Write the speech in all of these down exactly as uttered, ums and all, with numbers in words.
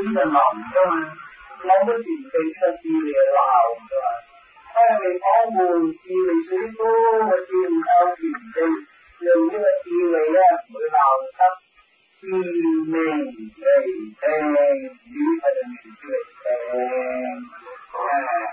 就諗㗎嘛，諗到自己嘅智慧鬧㗎嘛。誒你講換智慧最多嘅智唔夠智慧，用呢個智慧咧唔會鬧得智明嚟聽，呢個就明智嚟聽誒。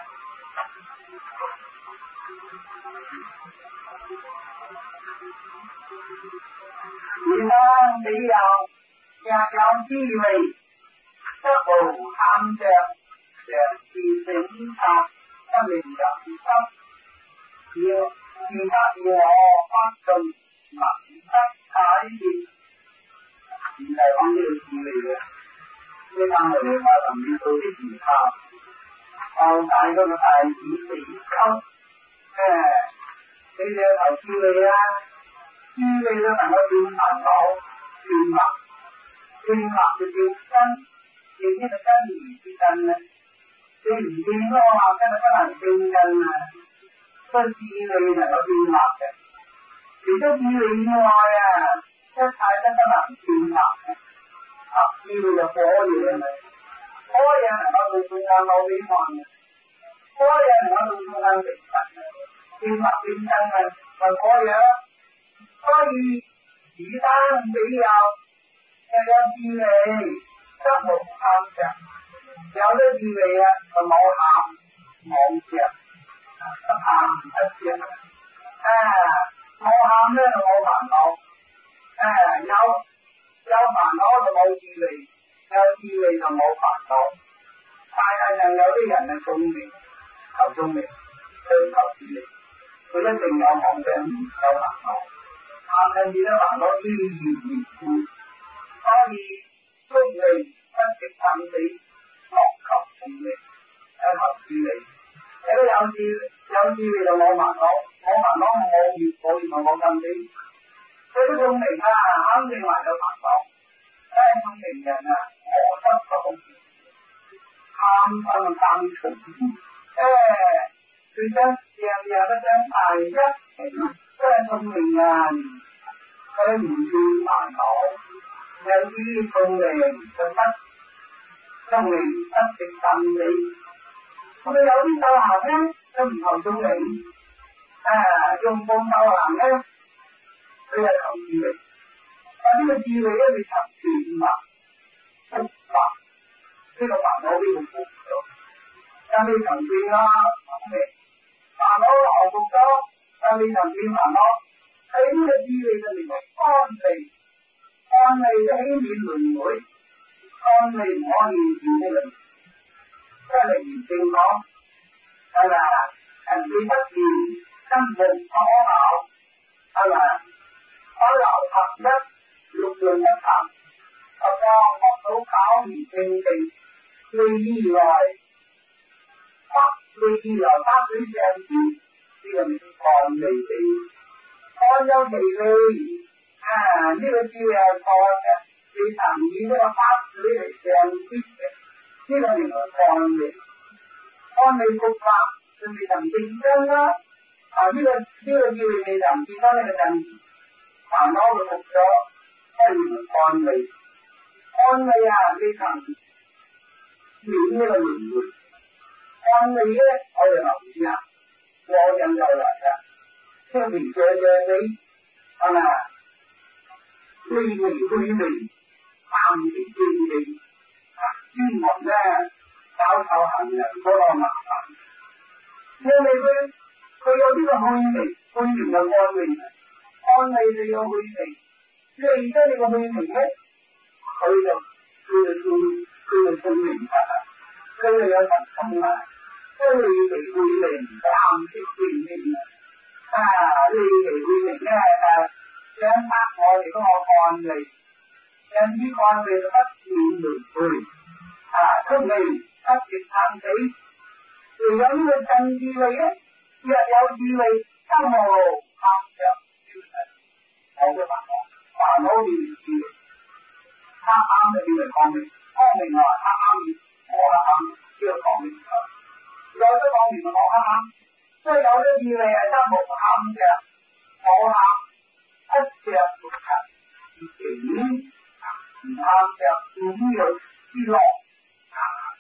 而家你有若有智慧，則無貪着，常自省察，不令人心。要自得要我不盡，能得解脫。唔係講呢個智慧嘅，呢單我哋話能遇到啲其他，後大嗰個大智慧溝，誒，你哋有頭智慧啊！智慧都能夠斷煩惱、斷惑，斷惑就斷根，斷呢個根而斷根啊！斷唔斷嗰個惑根就不能斷根啊！所以智慧能夠斷惑嘅，除咗智慧以外啊，一切都不能斷惑嘅。啊，智慧就火嘢咪，火嘢能夠到眾生冇俾放嘅，火嘢能夠到眾生成佛嘅，斷惑斷根啊，咪火嘢。所以此單比有若有智慧，則無貪着。有咗智慧啊，就冇貪冇着，不貪不着。啊，冇貪咧就冇煩惱，啊有有煩惱就冇智慧，有智慧就冇煩惱。但係就有啲人係聰明，求聰明，追求智慧，佢一定有妄想，有煩惱。貪嗔痴都煩惱依然而故，所以聰明不值等死，莫求聰明，一求智慧。你都有智有智慧就冇煩惱，冇煩惱冇業冇業就冇嗔痴。你都聰明啊，肯定話有煩惱。真係聰明人啊，我得個好處，貪心貪重，誒，佢將樣樣都將大一。真係聰明人，佢唔斷煩惱，有啲聰明就不聰明不值等死。我哋有啲修行咧都唔求聰明，啊用功修行咧佢係求智慧，但呢個智慧咧佢求斷惑、觸惑，呢個煩惱呢個苦咗，但你求斷啦，聰明煩惱流伏咗。但你能斷煩惱，喺呢個智慧就名為安利，安利都起免輪迴，安利唔可以斷呢輪，即係嚴正講，係咪啊？人哋不斷根本可考，係咪啊？可留合一，六樣一談，何況學到考而正定，未意來，不未意來山水上天。呢個名安利地，安有其利啊！呢、這個智慧係錯嘅，你曾以呢個法水嚟上天嘅，呢、這個名為安利。安利復法就未曾正真啦。啊！呢、這個呢、這個智慧未曾見到呢個真義，煩惱就復咗，所以名為安利。安利啊！你曾免呢個輪迴，安利咧，我哋留意啊！我引就嚟㗎，聽明謝謝你，係咪啊？呢味灰味，淡味正味，啊！專門咧搞臭行人嗰個麻煩。因為佢佢有呢個灰味，灰味就安味，安味就有灰味。你而家你個灰味咧，佢就佢就佢佢就聰明㗎，佢就有神通啊！呢味味灰味淡色正味啊！呢味灰味咧誒，想得我哋嗰個安利，因於安利就不斷輪迴啊，出嚟不值貪死。如有呢個真智慧咧，若有智慧，則無貪着，冇咗煩惱，煩惱變成智慧，貪啱就變為光明，光明話貪啱與我啱呢個光明。有咗光明就冇黑暗，所以有咗智慧係得無貪着，冇貪，一着不勤，而境唔貪着五欲之樂，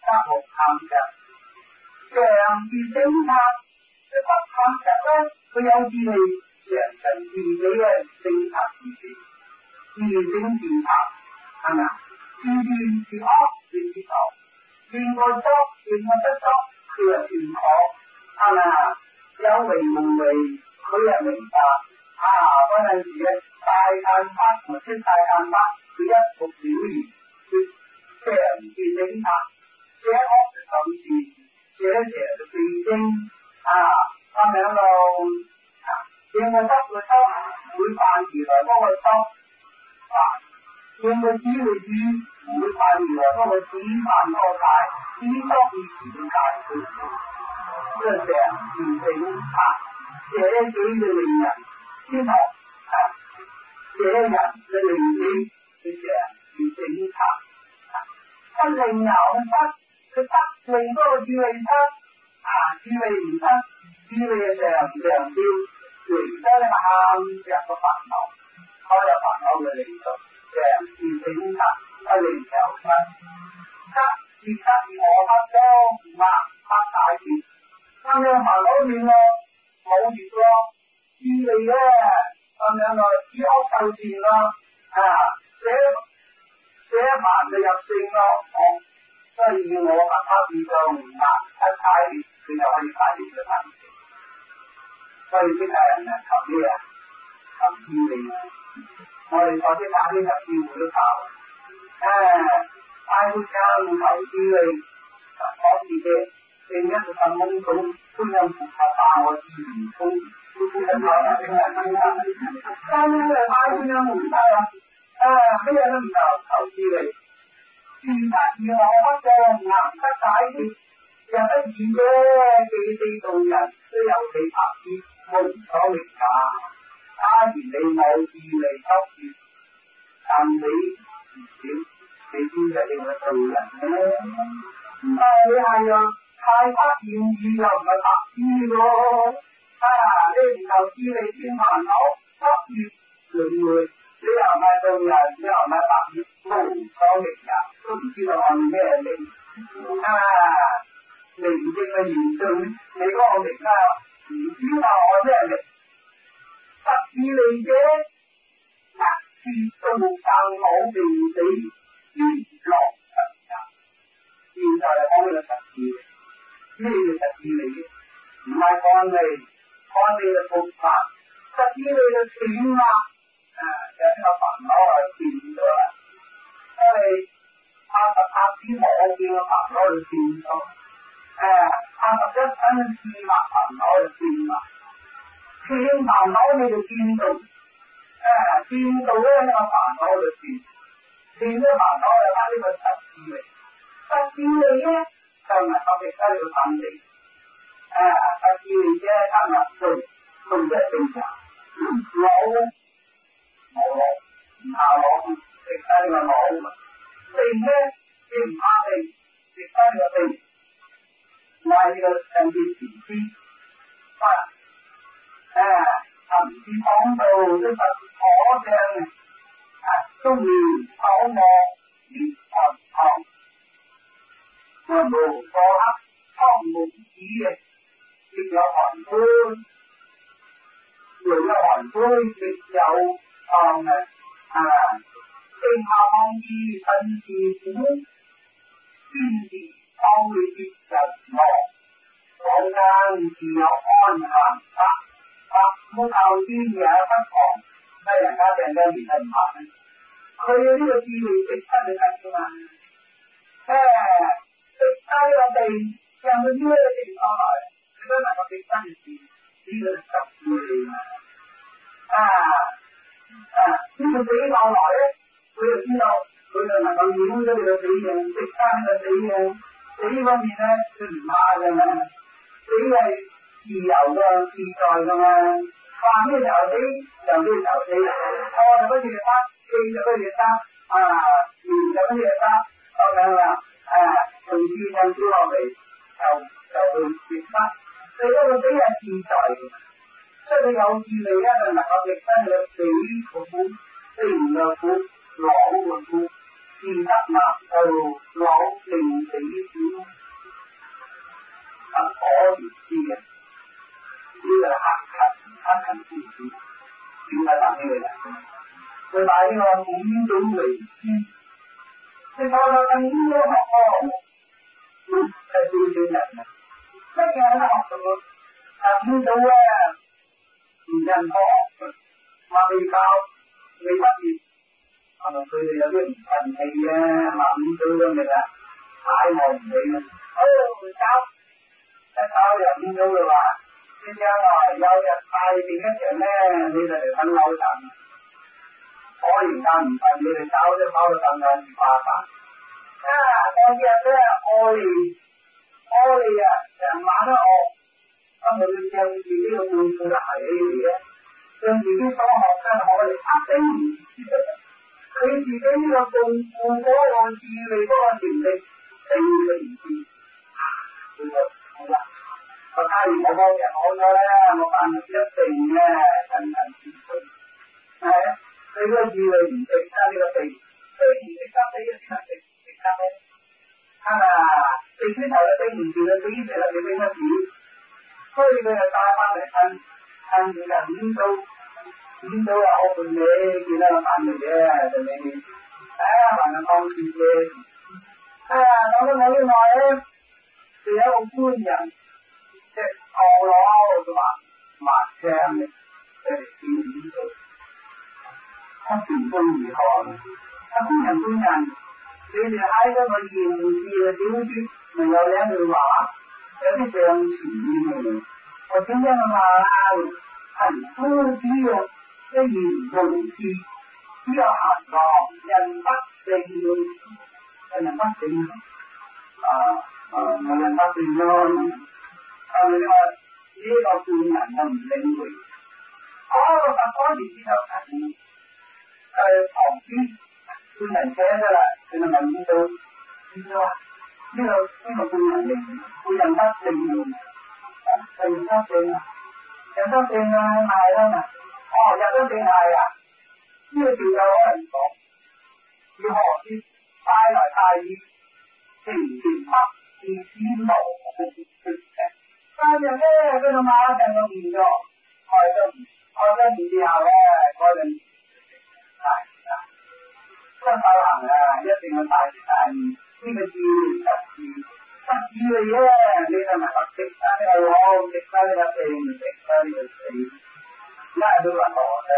無貪着，常自省察，佢不貪着咧，佢有智慧，常常自己嘅省察自己，自省自察，係咪啊？自善自惡自自受，見過錯見過不錯，佢又認可，係咪啊？有為無為，佢又明白。啊，嗰陣時咧，大探法同埋出大探法，佢一目了然，佢常自省察，寫惡就受事，寫邪就被徵，啊，咁樣咯，啊，見過執佢執，會犯而來幫佢執，啊，見過指會指，唔會犯而來幫佢指犯多解，指多以前嘅解決，即係常自省察，寫幾嘅令人。先頭啊，這人嘅靈性佢常自省察，不靈又失，佢得令嗰個智慧失，啊智慧唔失，智慧嘅常常要回得呢個喊着個煩惱，開咗煩惱嘅領導，常自省察，不靈又失，得是得而我不多，唔啱不解決，咁樣煩惱亂咯，冇絕咯。智慧咧咁樣咯，知惡受善咯，啊，捨捨凡就入聖咯，哦，所以我不他自做唔難，一解決佢就可以解決咗問題。所以啲大人啊，求咩啊？求智慧啊！我哋坐啲打啲入智慧都求，誒，大會教求智慧，講自己正一個份懵懂，觀音菩薩打我智唔通。但係咧，買觀音唔得啊！啊，咩都唔夠，求智慧，自得而我不過，難得解決，又得意啫，記地道人都有其拍子，冇所謂㗎。假如你冇智慧執住，但你唔少，你先係令我做人咧。唔係你係啊，太不願意又唔係白痴喎。啊！你唔求智慧先煩惱，執住輪迴，你又唔係做人，你又唔係白熱，無所謂㗎，都唔知道按咩嚟。啊！靈性嘅言訊，你嗰個名啊，唔知道按咩嚟。實智慧者，實是眾生冇定死，必落實相。現在嚟講呢個實智慧，咩叫實智慧嘅？唔係講你。看你嘅佛法，實知你嘅斷啦，啊，有呢個煩惱係斷咗啦。因為八十八支我見嘅煩惱就斷咗，誒，八十一分四百煩惱就斷啦。斷煩惱你就見到，誒，見到咧呢個煩惱就斷，斷咗煩惱就得呢個實知力，實知力咧就能夠得到勝利。啊！實智慧者貪入罪，罪一正常，攞冇攞，唔怕攞，食得呢個攞。定咧，你唔怕定，食得呢個定，賣呢個上邊前知，啊！誒，尋知講道都實可正嘅，啊，中意口惡連環行，無過黑，蒼無子嘅。亦有寒灰，又有寒灰，亦有創嘅啊！正下康之身是苦，先是當會別人樂，坊間自有安閒法，法冇靠天也不狂，咩人家病咗而唔行咧？佢呢個智慧值得你睇㗎嘛？誒，值得呢個地，讓佢呢個地方來。你都能夠俾真事，呢個就實智慧嘛！啊啊！呢個死後來咧，佢就知道，佢就能夠掩咗你個死嘅，食翻呢個死嘅。死方面咧，佢唔怕嘅嘛，死係自由嘅、自在嘅嘛。話咩時候死就咩時候死，錯就不斷得，記就不斷得，啊，亂就不斷得，咁樣啦。啊，從自信燒落嚟，就就會滅得。你嗰個死係自在嘅，所以你有智慧咧，就能夠逆得你嘅死苦、定嘅苦、老嘅苦，自得難道老令死苦。 呢個五種微知，你睇下更多學科，係少少人啊，乜嘢都學到，更到咧唔人學，話未教未畢業，係咪佢哋有啲唔忿氣啊？話五組咁嘅啦，太我唔理啦，哦教一教又五組嘅話，即將來有日大變一場咧，你就嚟等樓層。可憐間唔瞓，你哋搞都搞到等兩時八百。啊！我日咧愛嚟愛嚟啊，成晚都學，咁佢將自己嘅半副都係嚟嘅，將自己所學嘅愛嚟呃死唔知得。佢自己呢個半副嗰個智慧嗰個潛力，死佢唔知。啊！佢就好啦。我假如我幫人好咗咧，我辦一定咧親近自己。係啊。你個智慧唔值得呢個地，雖然值得你嘅先係值值得咧，係咪啊？地主頭嘅頂唔住嘅，對於成日你頂得住，所以佢就帶翻嚟親親住人點做點做啊！我伴你見得個反應嘅，就你哎呀，還係當住嘅，哎呀，講到我呢內咧，就有一個官人，即係頭腦就話麻將嘅，佢哋知唔知道？他成功如何？他官人官人，你哋喺嗰個賢士嘅小説，咪有兩句話，有啲上詞嘅。我聽聽個話，貧夫只要一言無事，只有行浪，人不成，人不成啊啊！冇人不成咯。但係你話呢個官人就唔領會，嗰個十多年之後係。誒旁邊官人寫㗎啦，佢就問到邊個啊？呢個呢個官人嚟，官人不勝用，人不勝啊，人不勝啊，係啦嘛。哦，人不勝係啊，呢個條有可能講，要何之帶來大意，情情不自知無嘅。但係咧，佢就馬上就變咗，開咗開咗年之後咧，嗰陣。大啊！個修行啊，一定要大慈大義，呢個智慧實智，實智嘅嘢，你就咪學識得呢個攞，識得呢個定，識得呢個死，咩都話學嘅。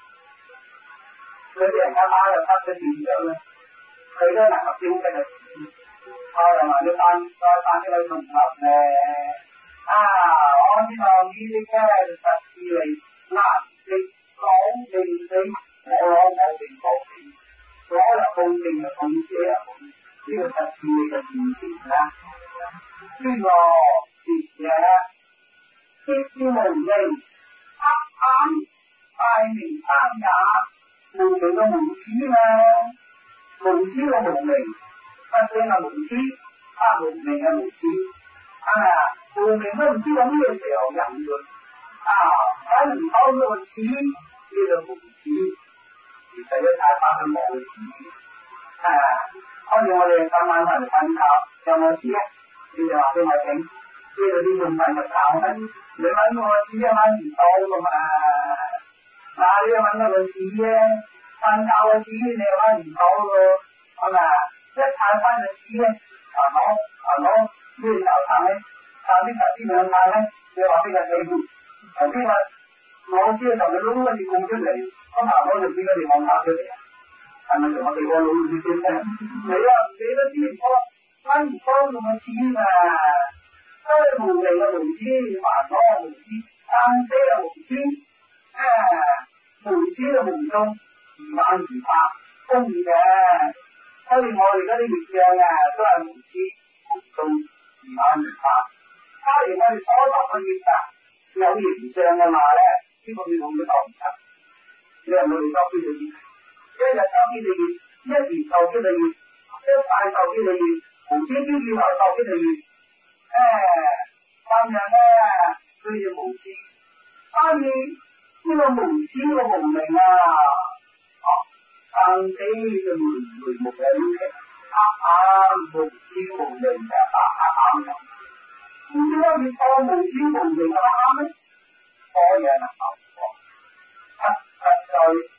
佢哋人家媽就得咗點樣咧？佢都能夠標得嘅，我又話你翻再翻呢個重合咧，啊！我知道呢啲嘅實智慧難識講定死。我攞冇定冇定，攞又冇定又冇寫又冇，呢個實質嘅現前啦。呢個節嘢，節節無形，黑暗大明三也，無明嘅無知嘛，無知嘅無明，不正嘅無知，啊無明嘅無知，啊無明都唔知喺咩時候入咗，啊睇唔到嗰個知，呢個無知。其實一睇翻佢冇事，啊！好似我哋今晚瞓瞓覺有冇事啊？你就話俾我聽，呢度啲用品就教緊，你揾我試一揾唔到噶嘛？嗱，你揾我個試啫，瞓覺嘅試你揾唔到咯，係咪？一睇翻個試咧，啊攞啊攞呢個頭探咧，探啲頭啲兩探咧，你話俾佢聽，頭先話我知同佢攞嗰啲供出嚟。咁行嗰條邊個地方打出嚟啊？係咪同我哋個老師先咧？你啊，你都知唔多，揾唔到咁嘅錢啊！所以無明嘅無知，煩惱嘅無知，生死嘅無知，啊，無知嘅無中，如幻如化，公義嘅。所以我哋嗰啲業障啊，都係無知無中，如幻如化。假如我哋所作嘅業啊，有形象嘅話咧，呢個你會唔會當唔得？你係我哋周邊嘅業，一日周邊嘅業，一年周邊嘅業，一世周邊嘅業，無知之以來周邊嘅業，誒，今日咧佢哋無知，所以呢個無知嘅無明啊，哦，生死嘅門門目有嘅，黑暗無知無明就係黑暗嘅，咁點解要當無知無明嘅黑暗咧？所以啊，實實在實智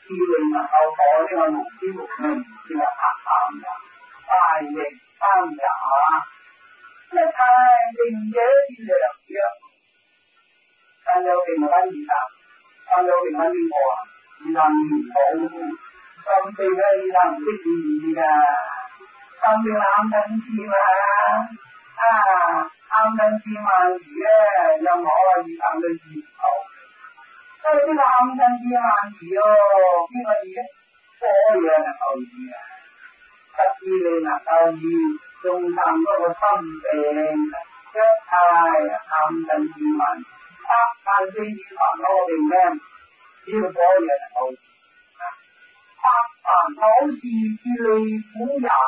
智慧能夠破呢個無知無明呢個黑暗嘅大逆三也，一切定者之良藥。但有定係乜意思？但有定係邊個啊？二三唔好，三定係二三唔識字㗎，三定啱等次嘛，啊啱等次萬二咧，任何二三嘅字唔好。所以呢個啱等次萬二哦，邊個二咧？火嘢能夠二啊，實質你能夠二，仲談嗰個心病，一太啱等次萬。八萬四千煩惱我哋咩？呢個火嘢能夠二，八煩惱是至離苦也。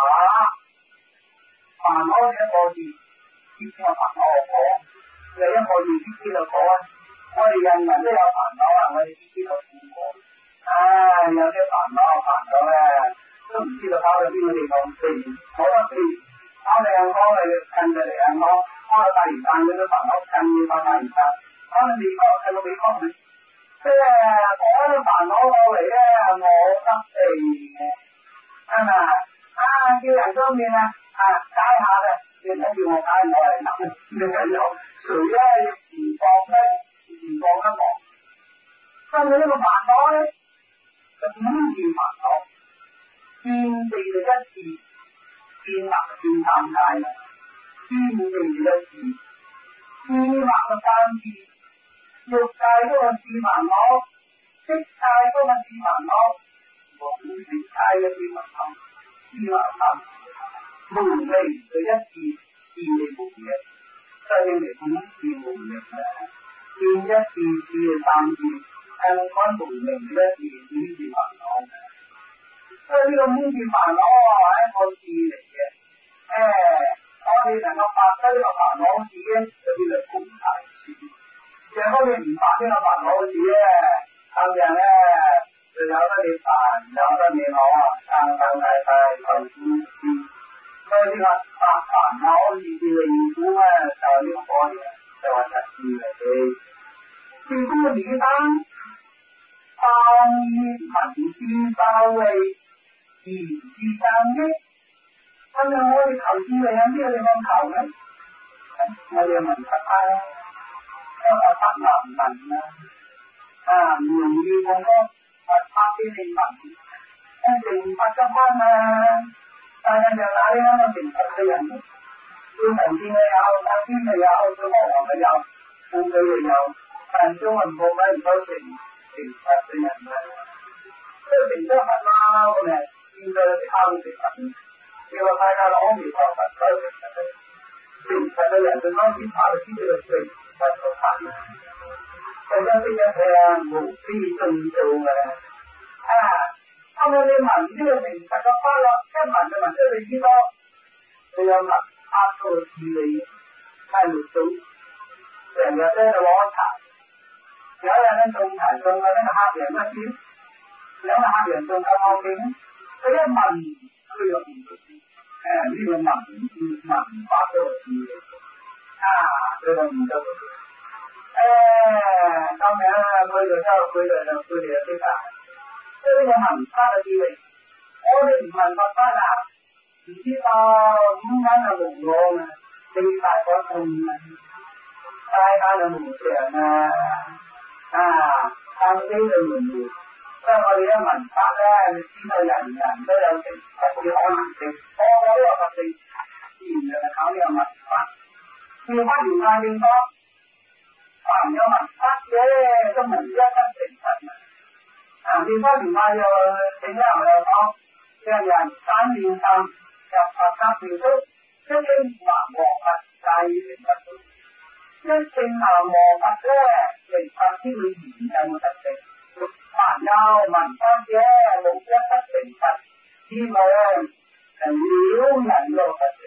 煩惱呢一個字，呢個煩惱我講，另一個字呢啲就講啊。我哋人人都有煩惱啊，我哋呢啲都苦過。唉，有啲煩惱煩惱咧，都唔知道搞到邊個地方去，好得意。搞靚康嚟近就嚟靚康，搞到大魚蛋嗰啲煩惱近要到大魚蛋。可能美國係個美國人，即係講啲煩惱過嚟咧，冇得地嘅，係咪啊？叫人方面啊，啊解下嘅，你唔好叫我解，我嚟諗，你係有誰咧唔放低，唔放得落。所以呢個煩惱咧，就五件煩惱，見地就一字，見物見三界啦，見地就一字，見物就三字。欲界嗰個是煩惱，色界嗰個是煩惱，無色界嘅是煩惱，是煩惱，無明就一字，見你無明，所以你五字無明啦，見一字是三字，更加無明一字五字煩惱，所以呢個五字煩惱啊係一個字嚟嘅，誒，我哋能夠發揮呢個煩惱字咧，就叫做共大事。如果你唔發呢個煩惱字咧，後人咧就有得你煩，有得你攞，生生世世受苦知。所以呢個發煩惱字至離苦咧，就係呢個火嘢，就係實事嚟嘅。是故汝當當以文思修慧，言之增益。咁樣我哋求智慧喺邊個地方求咧？我哋問佛啊。因為佛難聞啊，啊唔容易講多，佛法俾你聞，一成佛嘅關啊，但係就打呢啱嘅成佛嘅人，要無線嘅有，有邊嘅有，要無行嘅有，半句嘅有，但中文部咪唔夠成成佛嘅人啊，即係成咗佛啦咁嘅，應該靠成佛，叫個大家攞住個佛所以成佛，成佛嘅人就開始跑先至去成。佛個法，大家識一睇啊，無非盡做嘅，啊，後尾你聞呢個成佛個法啦，一聞就聞出嚟幾多，佢有聞法個智慧，係唔到，成日咧就攞茶，有人咧送茶送嘅呢個客人乜嘢，有個客人送夠我勁，佢一聞佢就唔到，誒呢個聞聞法個智慧。啊，佢就唔得嘅。誒，當然佢就收佢就就佢哋就識啦。即係呢個文法嘅智慧，我哋唔問佛法啊，唔知道五眼就無我啊，四大嗰種啊，大眼就無常啊，啊，三機就無無。所以我哋一文法咧，你知道人人都有成佛嘅可能性，個個都有佛性，自然就係靠呢個文法。妙法如界正法，凡有文法嘅都無一不成佛啊！啊，妙法如界又正一又講，讓人三念心入佛法妙足，一稱南無佛界成佛足，一稱南無佛咧成佛先會現有實性。凡有文法嘅無一不成佛，呢個咧係了人個佛性。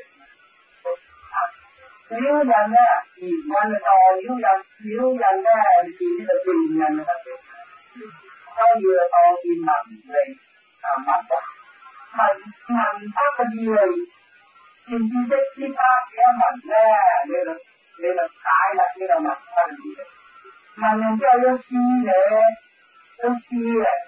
了人咧，言運就代了人，了人咧，你見呢個正人嘅特色，所以就當見文理啊文法，文文法嘅智慧，善知識知法嘅文咧，你就你就解啦呢個文法嘅智慧。文人之後要思嘅，要思嘅，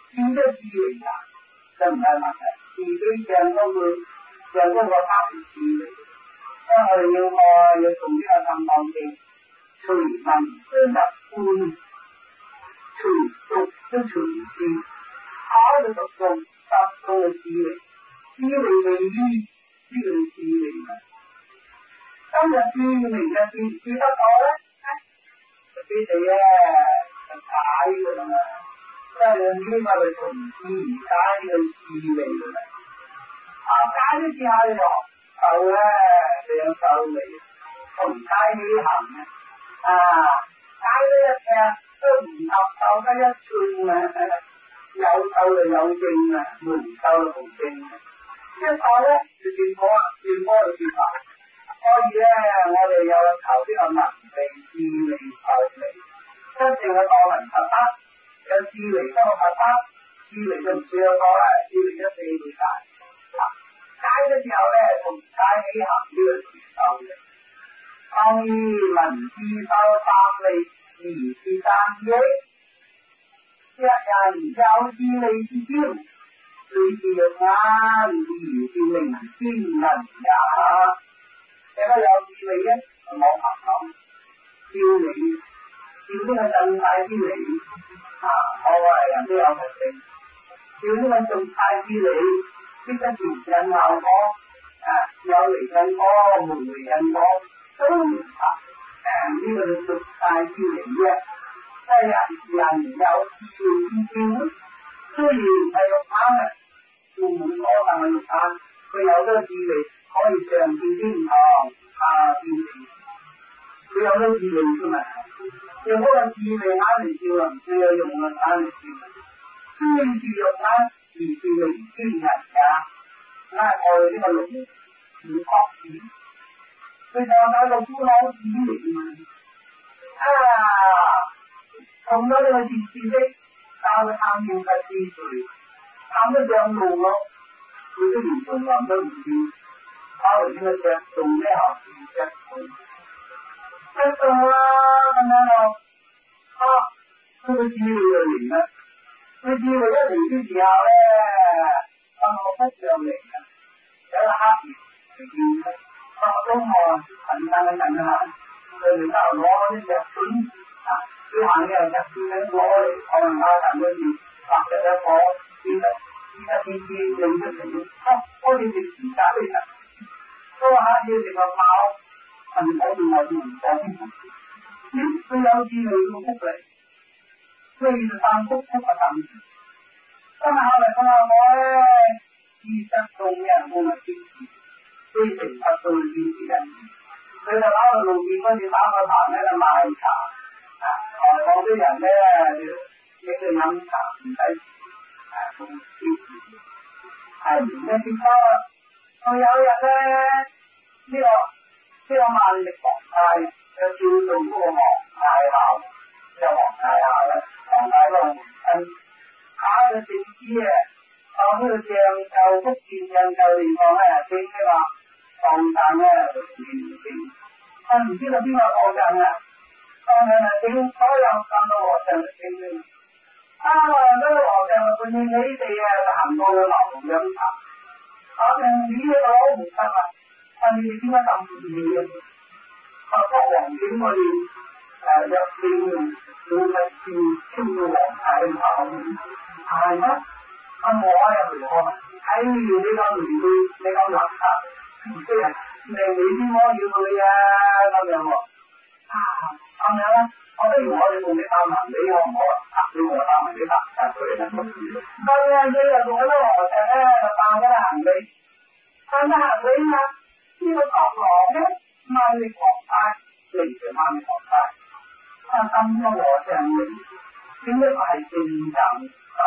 知得智慧大，就唔係問題。自己上嗰個上嗰個法係智慧，所以我哋要愛要從呢個心當機，隨文相入觀，隨讀都隨知，考到讀中十個嘅智慧，智慧未於呢個智慧啊！今日智明嘅智唔智得到咧？佢哋咧就解㗎嘛，即係呢個係從智而解呢個智慧㗎嘛。啊，解咗之後咧，就咧兩手嚟，從解起行嘅。啊，解咗一尺都唔及手得一寸啊！有手就有證啊，無手就無證啊！一手咧就轉波啊，轉波就轉法。所以咧，我哋有求呢個能力、智慧、受力，真正嘅當能佛德，有智慧得個佛德，智慧就唔算有多啦，智慧一四倍大。解咗之後咧，從解起行呢個接受嘅，當於文思修三利而是三益，一人有智慧之招，隨時用眼而是明天人也。有乜有智慧咧？冇學講，照理，照呢個正派之理，啊，我話人都有特性，照呢個正派之理，識得前因後果，啊，有離因果，無離因果，都唔合，誒，呢個係正派之理啫。即係人人有智慧之招，雖然係肉眼嘅，父母所能係肉眼，佢有咗智慧。可以上見天堂，下見地獄。佢有咗智慧㗎嘛？用嗰個智慧眼嚟照啊，唔需要用個眼嚟照。雖是肉眼，而是明天人也。拉我哋呢個龍虎角子，佢就係個孤老子嚟㗎嘛。啊，同咗呢個知知識，教佢探驗嘅智慧，探得上路咯，佢都連仲話都唔知。考慮呢個石做咩學字石佢？石做啦咁樣咯，啊，佢個智慧就嚟啦。佢智慧一嚟嘅時候咧，當我福上嚟嘅，有個黑月嚟見佢，啊，中學近間嘅近下，佢哋就攞嗰啲石筍，啊，小行嘅石筍攞嚟，可能拉近嗰時，或者一個見得見得見見認出嚟，啊，嗰啲係時間嚟㗎。嗰個黑嘢食個貓，係咪講住我哋唔講先？咦，佢有智慧個福嚟，所以就三福福個等。今日考慮講下我咧，知識中人冇乜堅持，非成不到堅持人。佢就跑到路邊嗰陣打個棚喺度賣茶，啊，台灣啲人咧就喺度飲茶唔使啊咁堅持，係唔使結婚。我有一日咧，呢、這個呢、這個萬力皇太就叫做嗰個皇太后，就皇太后咧，皇太后親打咗聖旨啊，當呢個上奏福建上奏地方咧，正嘅話放誕咧完成，我唔知道邊個放誕啊，當日啊整所有咁多和尚都整嘅，啊嗰個和尚啊，半夜起地啊，就行過去樓飲茶。我哋呢個老唔得啊！我哋點解咁唔易嘅？我國王點我哋誒入邊做乜事超過皇太后？係咩？啊我又唔講，哎你講唔對，你講垃圾，唔識人，命你先可要佢啊咁樣喎。啊咁樣咧，我不如我哋同你帶埋你好唔好啊？你同我帶埋你搭搭佢啦。咁啊，你又同嗰個和尚咧帶嗰個行李。但係行李啊，呢個國王咧，萬力皇太，嚟嘅萬力皇太，啊咁多和尚嚟，點解係正常啊？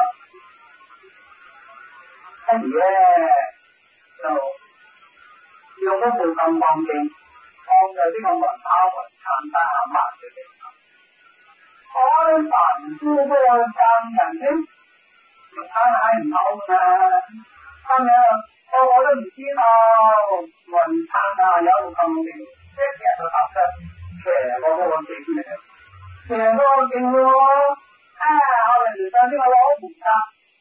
跟住咧就用一部咁光鏡，放在呢個雲拋雲撐山下抹嘅地方。開凡夫嗰個僧人咧，仲睇睇唔到㗎，咁樣。我我都唔知道雲撐下有咁勁，一日就搭得騎嗰個勁嘅，騎嗰個勁咯。啊，後嚟嚟到呢個老菩薩，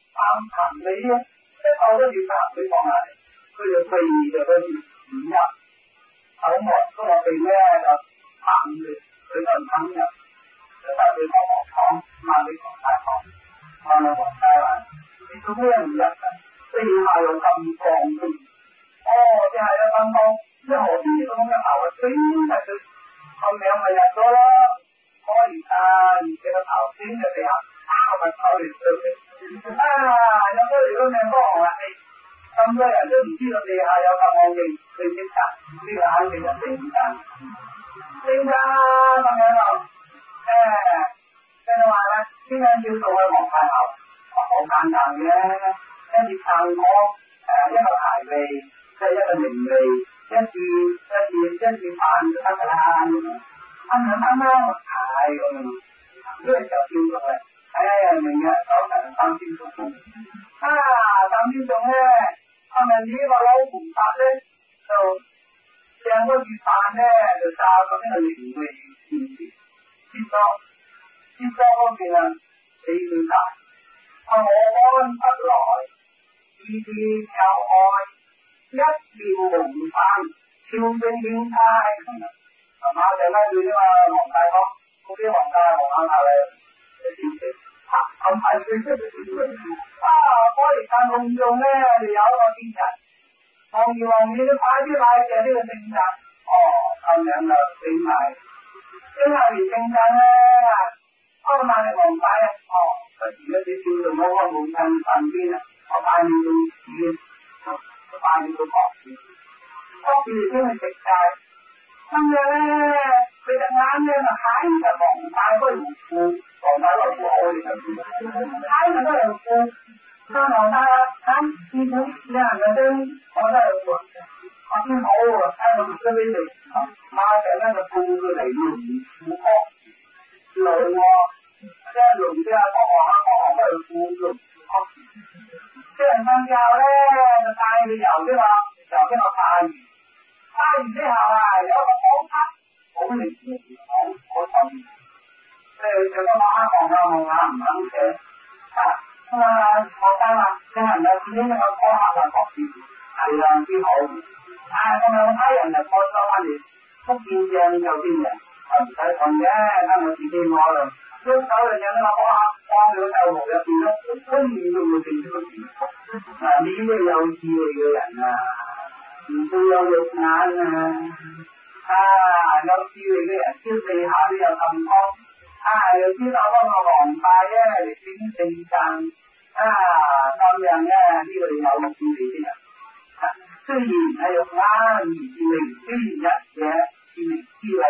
咧就行嘅，佢都唔肯入，就得佢幫我講，問你黃大講，問你黃大話，你做咩唔入啊？地下又咁降嘅，哦，即係有燈光，即係何必咁嘅頭啊？整係佢個名咪入咗啦，可以啊，而且個頭整嘅地下，啊咪頭嚟對嘅，啊有咗嚟個名幫我啊！咁多人都唔知道地下有咁安靜，佢識得呢個肯定係正常，正常咁樣咯。誒，即係話咧，點樣叫做去皇太后？好簡單嘅，一次撐歌，誒一個牌位，即係一個名利，一次一次一次飯就得㗎啦。啱唔啱啊？係咁樣，呢個就叫做係，誒明日早晨三點鐘，啊三點鐘咧。他們呢個老菩薩咧，就兩個月飯咧，就教咗呢個靈位知識，接咗接咗嗰邊啊四句偈，我安不來，二次有愛，一妙無散，超勝天差。係嘛？就拉住呢個黃大哥，嗰啲黃大黃眼頭咧，嘅知識，嚇咁係佢出嚟啊！嗰啲間公眾咧，就有一個精神，望住望住，你快啲買嘅呢個精神，哦，咁樣就整埋，整埋完精神咧，開埋你黃帶啊，哦，佢而家啲叫做攞個門神神邊啊，我帶你到市，我帶你到博士，博士先去食齋，咁樣咧，佢隻眼咧就睇就黃帶嗰條褲，黃帶嗰條褲好嚟嘅，睇就嗰條褲。當皇太看師傅兩個燈，我都係活嘅。我先好喎，睇到佢呢度馬上咧就鋪佢嚟龍虎角龍喎，即係龍即係幫我下幫我嗰度鋪龍虎角。即係瞓覺咧就帶佢遊啫嘛，遊俾我帶完，帶完之後啊有個寶塔，好靈驗好好神，即係就咁望下望下望下唔肯寫啊。咁啊，學生啊，你係咪有自己一個科學嘅博士？係啊，幾好。啊，咁有批人就過咗翻嚟，福建正就邊人，唔使問嘅，啱我自己攞啦。喐手就有呢個科學，幫咗就無入邊咯，都唔用到成個字。嗱，呢啲有智慧嘅人啊，唔需有肉眼啊，啊，有智慧嘅人，燒地下都有咁多。啊！又知道嗰個黃帶咧嚟整聖誕，啊咁樣咧呢個有智慧啲人，雖然係肉眼而智慧，雖然一者智慧智慧。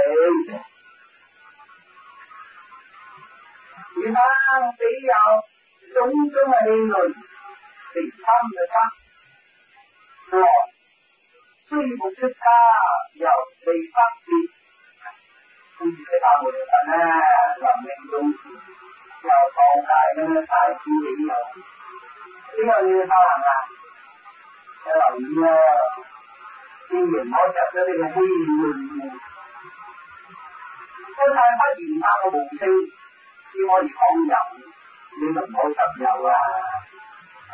而家只有種種嘅理論，成心嘅得，和雖不出家又未不別。好似釋迦牟尼佛咧，臨命終時又放大咁樣大智慧有，呢個要修行啊，要留意啊，千祈唔好入咗呢個虛幻嘅，真係不言法嘅無性，只可以講有，你就唔好執有啊，誒，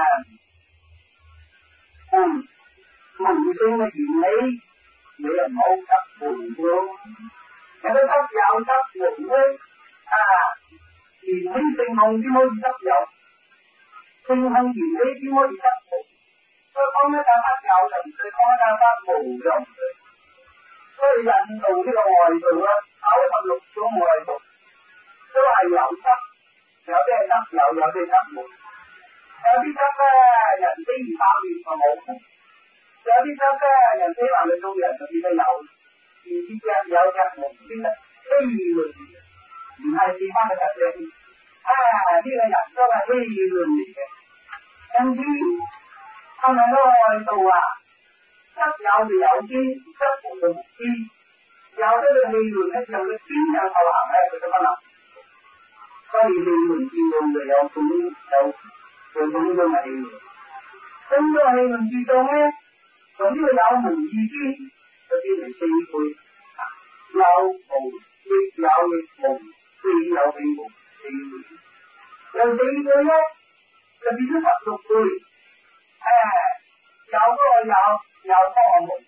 嗯，無性嘅原理，你又唔好執無咯。有得執有執無咧，啊，原理性空點可以執有？性空原理點可以執無？所以講一架得有就唔對，講一架得無就唔對。所以印度呢個外道咧，九十六種外道都係有執，有啲係執有，有啲係執無。有啲執咧，人死而爆裂就冇；有啲執咧，人死還未到人就變得有。而呢隻有隻無邊嘅虛論，唔係四番嘅實證。啊，呢、這個人都係虛論嚟嘅。因此，係咪嗰個外道啊？執有就有知，執無就無知。有呢個虛論咧，就佢邊有受行咧，佢都不能。所以虛論之中就有種有有種種嘅虛論。咁呢個虛論之中咧，從呢個有無意知。嗰啲係四倍，有無亦有亦無，非有非無，四倍。有四倍咧，就變咗十六倍。誒，有嗰個有，有嗰個無，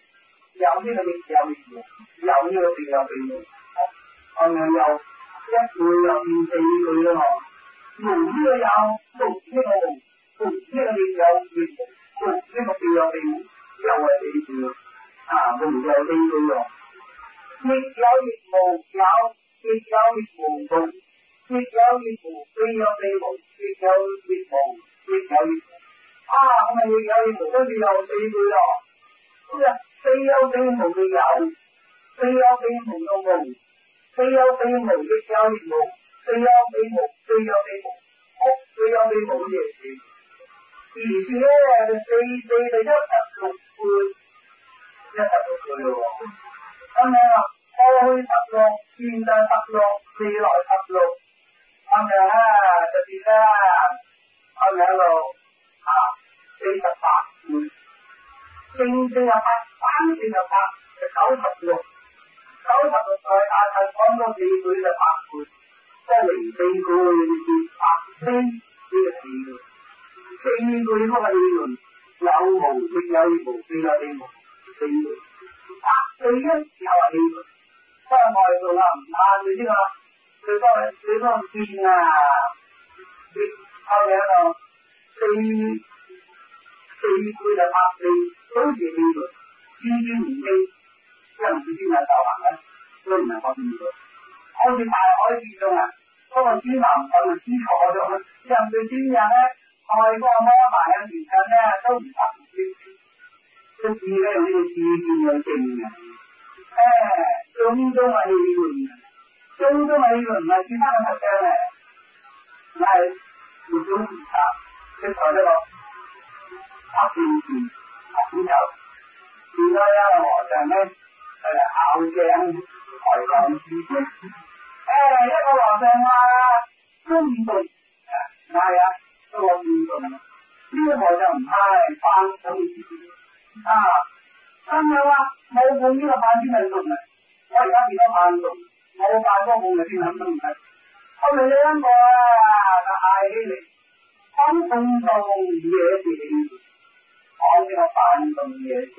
有呢個亦有亦無，有呢個亦有亦無。我哋有一句又變四句啦喎，無呢個有，無呢個無，無呢個亦有亦無，無呢個亦有亦無，又係四句啊，無就四句喎。亦有亦無有，亦有亦無無，亦有亦無非有非無，亦有亦無亦有亦無。啊，我咪亦有亦無，跟住又四句咯。咁啊，非有非無嘅有，非有非無嘅無，非有非無亦有亦無，非有非無非有非無，好，非有非無嘅嘢事。而且咧，四四就一十六倍，一十六倍咯喎。咁樣啊，過去十六，現在十六，未來十六，咁樣啊，就變啦，咁樣咯，啊，四十八倍。正四十八，反四十八就九十六，九十六再加上講多四倍就八倍，即係零四倍變八倍呢個理論。四倍嗰個理論有無亦有亦無，非有非無，四倍。八倍一又係理論，即係外道啊唔怕佢呢個，佢嗰個佢嗰個見啊，亦後面一個四四倍就八倍。都是理論，知之唔知，因為佢先係走行咧，都唔係我知道。好似大海之中啊，嗰個知南就係知錯咗，因為佢知人咧，愛嗰個魔法有時間咧都唔得唔知，都知咧用呢個知見去證嘅。誒，種種係理論嘅，種種係理論唔係其他嘅特徵嘅，係唔種唔差，即係呢個合正見。咁就變咗一個和尚咧，佢係拗頸抬槓子嘅。誒，一個和尚話中頓，係啊，都我中頓。呢個和尚唔怕係翻工啊，咁樣啊，冇碰呢個翻先係頓啊。我而家變咗翻頓，冇翻嗰個就先肯頓嘅。後嚟兩個啊，就嗌起嚟，空空洞嘢事。講呢個反動嘢事，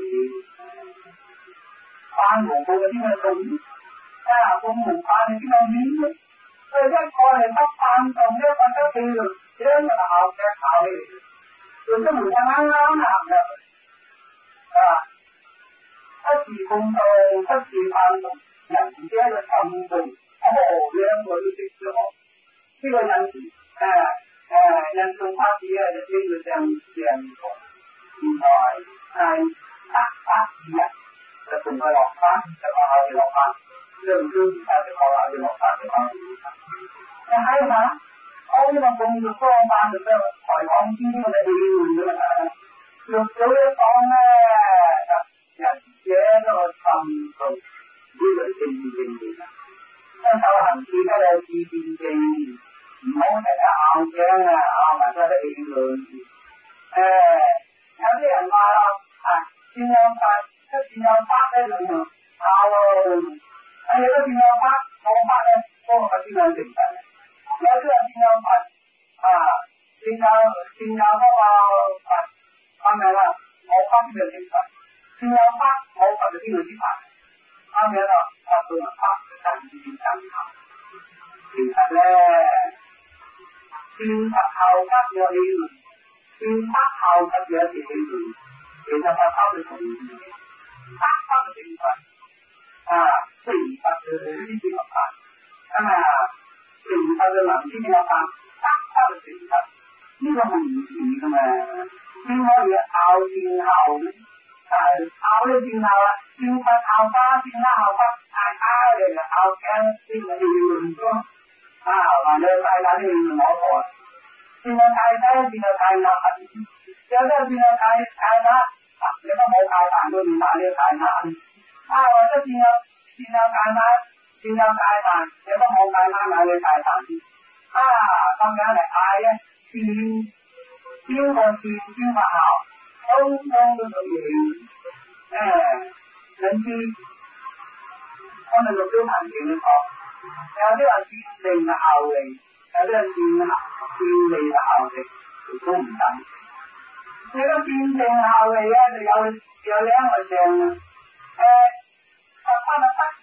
反無報嘅邊個動？啊，個無反係邊個面咧？佢一個係不反動，一個得氣論，兩個就拗嘅拗起嚟，做咗無就啱啱行嘅，啊，不是共動，不是反動，人嘅一個沉動，哦，兩個都識咗，呢個人誒誒人動法子啊，就叫做上上動。現在係黑白二日，就同佢落班，就講我哋落班，兩張唔晒就講我哋落班就講。你睇下，我呢個工作方法就將台港資呢個理論咁啊，錄咗一講咧，人者嗰個深度呢個正正嘅，因手行字都有自變正，唔好成日拗頸啊，拗埋嗰啲理論，誒。有啲人話啦，啊，善有法，出善有法咧就拗咯，啊有啲善有法冇法咧，嗰個係善有成法。有啲人善有法，啊善有善有嗰個法，啱唔啱啊？冇法先係成法，善有法冇法就邊度知法？啱唔啱啊？法對法真係真係合。其實咧，善法後法有理論。善法後法有一啲理論，其實法包係同意嘅，法法嘅成分，啊，成法嘅呢啲合法，咁啊，成法嘅能先至合法，法法嘅成法，呢個係唔似㗎嘛，點可以拗善後咧？但係拗呢善後啊，善法拗法，善法拗法，係拗嚟嘅拗緊呢個理論咯，啊，或者大家啲理論攞過。善有太低，善有太壓，有啲善有太太壓，啊，你都冇太難都唔難呢個太壓，啊，或者善有善有太壓，善有太難，你都冇太難買你太難，啊，咁樣嚟嗌咧，善邊個善邊個效，通通都屬於誒，你知，我哋錄咗環境講，有啲話善定效利。有啲人善善利嘅效力都唔等，你個善定效利咧就有有兩個相，誒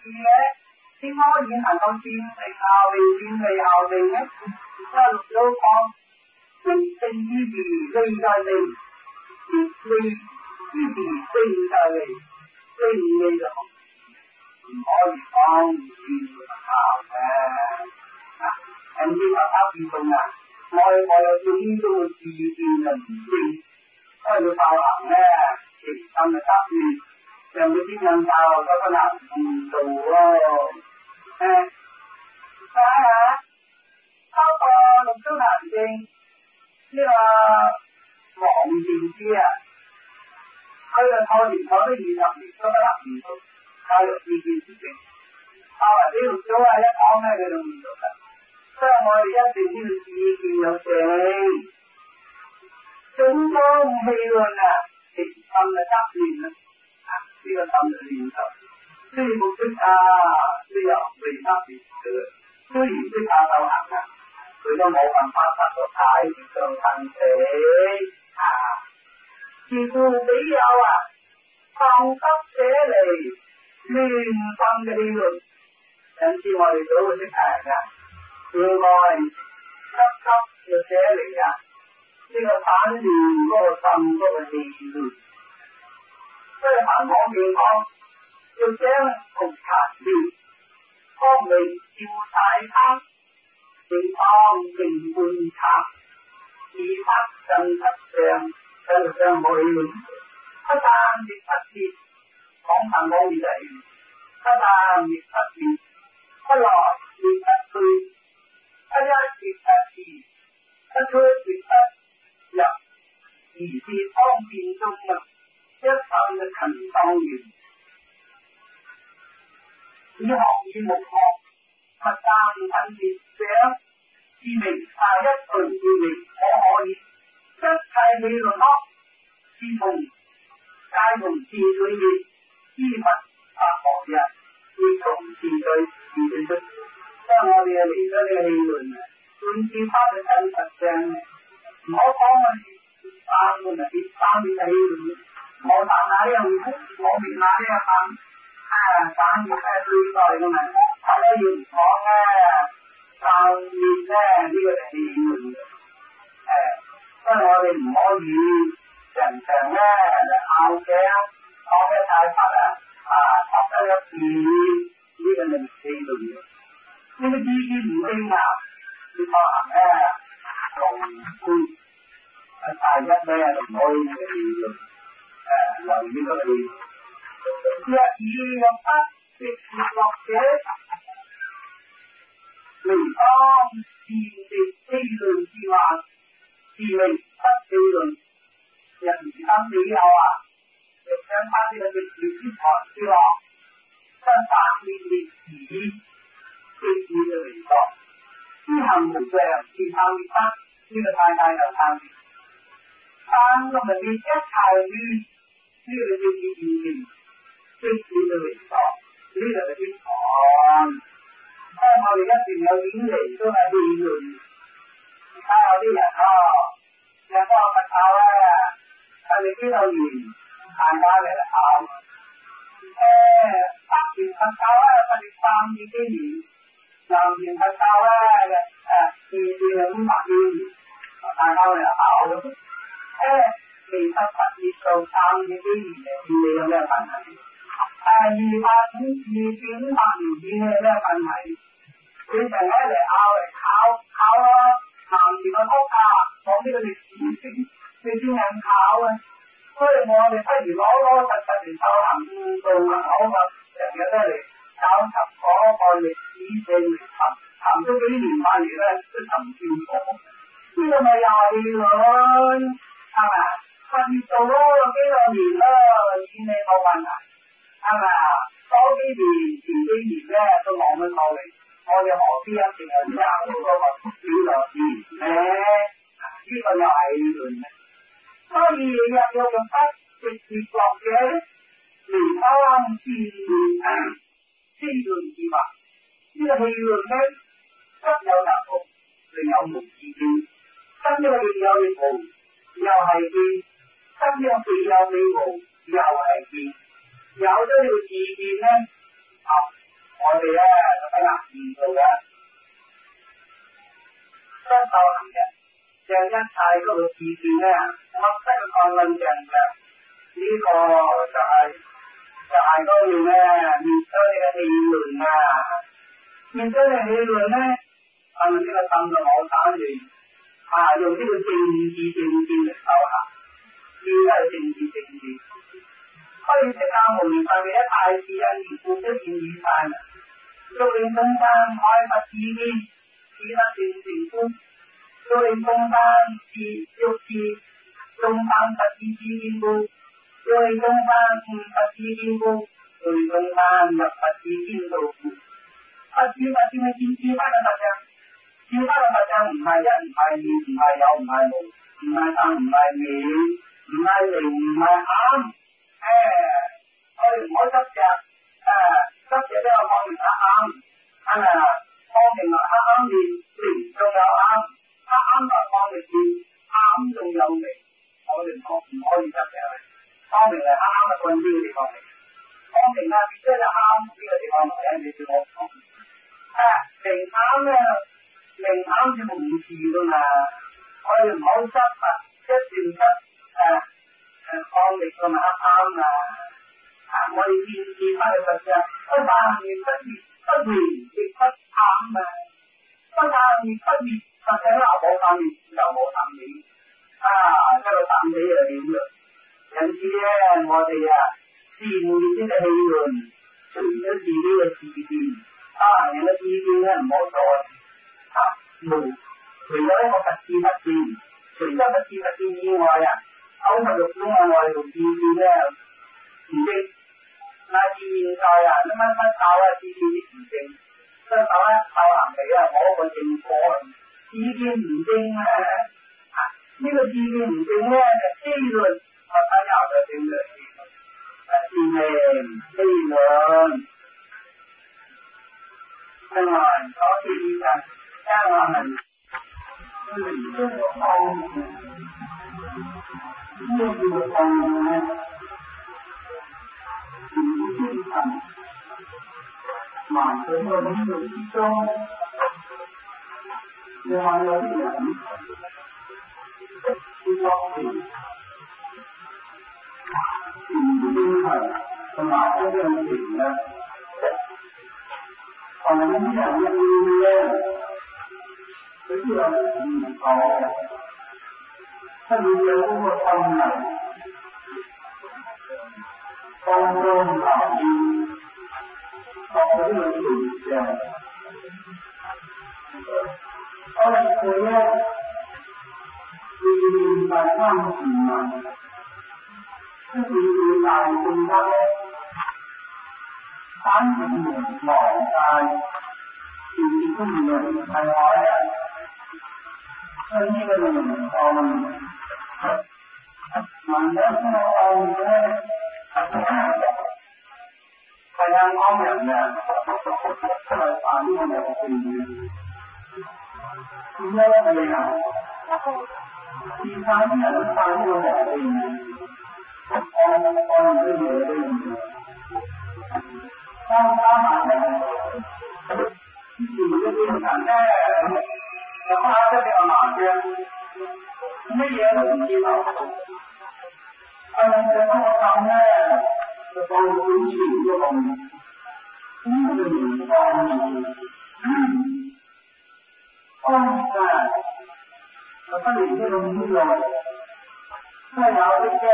嘅，點可以能夠戰勝效力戰利效力呢？所以六祖講：必勝之時利在利，必利之時勝在利，勝利就唔可以講戰效嘅。啊，人哋有打自動啊，我我有種呢種嘅自見就唔正，所以要修行咧，其心就得意。又會啲人教都不能唔做咯，誒，睇下包括六祖壇經呢個黃善之啊，佢就坐年坐咗二十年都不能唔做，教育意見之正。後來啲六祖啊一講咧，佢就唔做啦。所以我哋一定要意見有正，整方氣論啊，其心就得亂啦。呢個心就亂咗，雖然冇識啊，呢又未得別嘅，雖然識下修行啊，佢都冇辦法得到太上生死啊！自故比有啊，放得捨離亂心嘅理論，因此我哋都會識睇㗎，應該急急要捨離啊！呢、這個散亂嗰個心嗰個理論。所以行講見講，要將紅茶料光明照晒他，正當正觀察，自發真實相，真實相冇理論，不但亦不滅，講行講義就係，不但亦不滅，不來亦不去，不一亦不二，不出亦不入，而是方便中啊！一手嘅勤修緣，以學以無學，不但品別者，是名大一句叫名可可以，一切理論學，是從皆從自取業，依佛法學人，亦從自取自取出。所以我哋嚟咗呢個理論啊，貫徹翻去真實相，唔好講我哋三個咪啲三個理論。我打哪樣我滅哪樣行，啊，散滅係對待嘅嘛，大家要講咧，散滅咧呢個係理論嘅，誒，所以我哋唔可以常常咧嚟拗頸，講得太白啊，啊，講得一字呢個係理論嘅，呢個意見唔正啊，你發行咧同觀，啊，大一咧就唔可以嘅理論。誒，留意呢個理論，若以入不直接落者，未當善別非論之話，是名不非論。人生理有啊，亦想他呢個直接之談之話，將散滅滅而直接嘅嚟講，知行無常，是散滅得，呢個太太就散滅。散咁咪滅一齊滅。呢個叫意見，即係嘅嚟講，呢個係啲講。當我哋一定有演嚟都係理論。而家有啲人哦，有嗰個佛教咧，佢哋知道完大家嚟考。誒，得完佛教咧，佢哋三二幾年；又完佛教咧，誒二至五百幾年，大家嚟考。誒。其實佛業做三嘅幾年嚟，你有咩問題？誒，二百五、二至五百年以內有咩問題？佢成日嚟拗嚟考考咯，南傳嘅國家講呢個歷史先，你先人考啊！所以我哋不如攞攞實實嚟修行做好嘛，成日咧嚟搞十嗰個歷史性嚟尋尋咗幾年翻嚟咧，都尋唔到。呢個咪又係論係咪？佛業做咗幾多年啦，已經冇問題，係咪啊？多幾年、前幾年咧都講得過嚟，我哋何必一定係爭到嗰個幾兩年咧？呢個又係理論嘅，所以日日用不直接落嘅離方自非論之法，呢個理論咧則有特同，另有無意見，則呢個亦有亦無，又係見。真正自有美無，又係見，有咗呢個自見咧，啊， 我哋咧就喺南面做嘅，真修行嘅，將一切嗰個意見咧，乜都講論盡嘅，呢個就係就係嗰樣咧，面對嘅理論啊，面對嘅理論咧，係咪呢個心就冇散亂啊？用呢個正知正見嚟修行，呢個係正知正見。可以釋迦牟尼佛嘅一大慈恩而故出現於世，欲令眾生開發智見，使得正成觀；欲令眾生是欲是眾生佛智智見故，欲令眾生悟佛智見故，欲令眾生入佛智見道故。佛智佛智係見智法嘅實相，智法嘅實相唔係一唔係二唔係有唔係無，唔係生唔係滅，唔係明唔係暗。誒，我哋唔好執着，誒，執着呢個方面係啱，係咪啊？方面係黑啱面，明仲有啱，黑啱就方面面，啱仲有明，我哋唔唔可以執着嘅。方面係黑啱嘅關鍵嘅地方嚟，方面啊，必須係啱呢個地方嚟嘅，你叫我講。誒，明啱咧，明啱就唔事㗎嘛，我哋唔好執啊，一定執誒。誒，方力同埋啱啊！啊，我哋見見翻嘅實相，不但而不滅，不明亦不啱啊！不但而不滅，實際又冇三滅，又冇三理啊！呢個三理係點嘅？因此咧，我哋啊，善滅呢個理論，除咗自己嘅自見，他人嘅自見咧唔好再啊無，除咗一個佛智佛見，除咗佛智佛見以外啊。口頭肉中啊，我哋用意見咧唔正，乃至現在啊，乜乜乜教啊，意見啲唔正，所以講咧修行嚟啊，冇一個正果，意見唔正啊，啊呢個意見唔正咧，就非論我睇有嘅正論，啊是命非論，另外所以就聽我們嗯這個方面。呢個叫做放咧，唔精神，埋喺個呢度之中。另外有啲人會作詞，唔精神同埋嗰樣詞咧，同呢啲人嘅意咧，佢都有啲唔同。他們有嗰個心能，當中考驗，學呢個形象。我哋佢咧，會明白三時文，即係要大眾得三年望大，全部都唔能係我嘅。所以呢個名當。萬一我咧係啱啱人嘅，係反呢個人嘅點解係啊？其他啲人都反呢個人嘅我我唔知嘢嘅當家下人以前嗰啲人咧就花咗比較麻將乜嘢都唔知道我哋嘅嗰個心咧，就放喺前嗰度，呢個情況，當下就不如呢種呢個，都係有啲嘅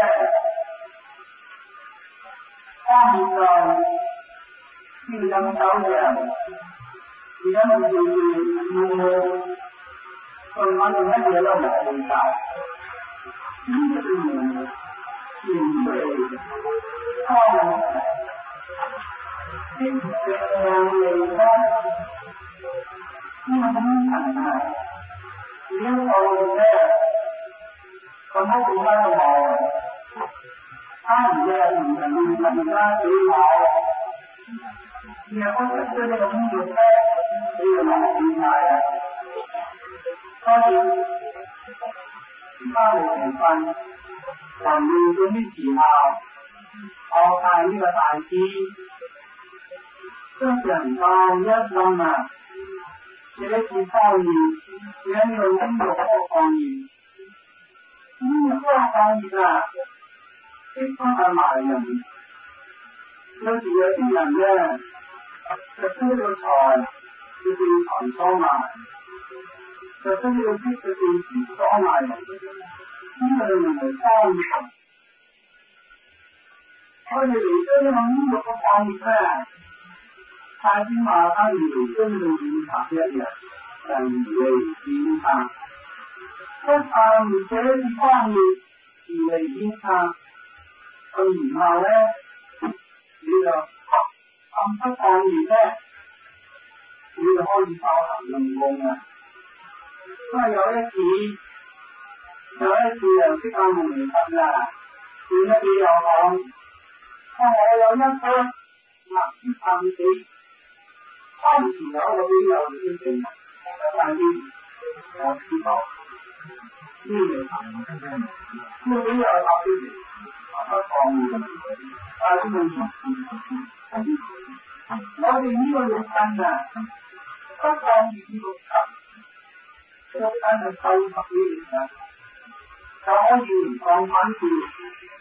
方面上，呢種手嘅，而家我哋要要去揾另一嘢都唔理解，呢個面對抗經常嚟講，呢種層啊，只要我哋咧，咁樣做翻好，他而家唔能夠更加幾好，然後我哋對呢個工作咧，呢個難點解啊？所以花嚟成分。還要嗰啲時候，我帶呢個大師， 都想到一心啊，這是方言，人有中國方言，中國方言啊，一般係埋人，有時有啲人咧，就出咗財，就變財所賣，就出咗識就變錢所賣，呢個就唔係方言。我哋嚟咗呢個中國嘅方言咧。太子馬他如真正檢查一樣，人為檢查，不按這啲方面而嚟檢查，咁然後咧，你就按不方面咧，你就可以修行用功啊。因為有一次，有一次又識阿蒙尼佛啦，見一啲又講，我有一顆立於探死。當時有嗰啲有啲病，但係我知道呢樣嘢，呢啲有特別不放嘅，但係唔我哋呢個肉身啊，不放住呢個身，肉身係收十幾年啊，就可以放翻住